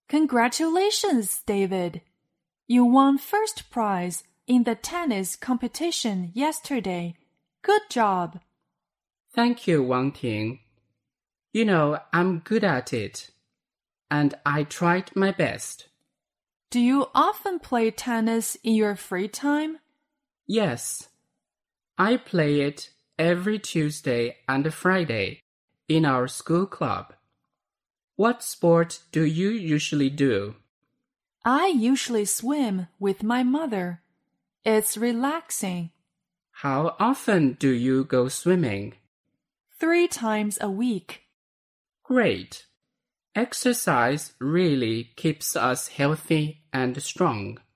Congratulations, David! You won first prize in the tennis competition yesterday. Good job! Thank you, Wang Ting. You know, I'm good at it, and I tried my best. Do you often play tennis in your free time? Yes. I play it every Tuesday and Friday in our school club. What sport do you usually do? I usually swim with my mother. It's relaxing. How often do you go swimming? 3 times a week. Great. Exercise really keeps us healthy and strong.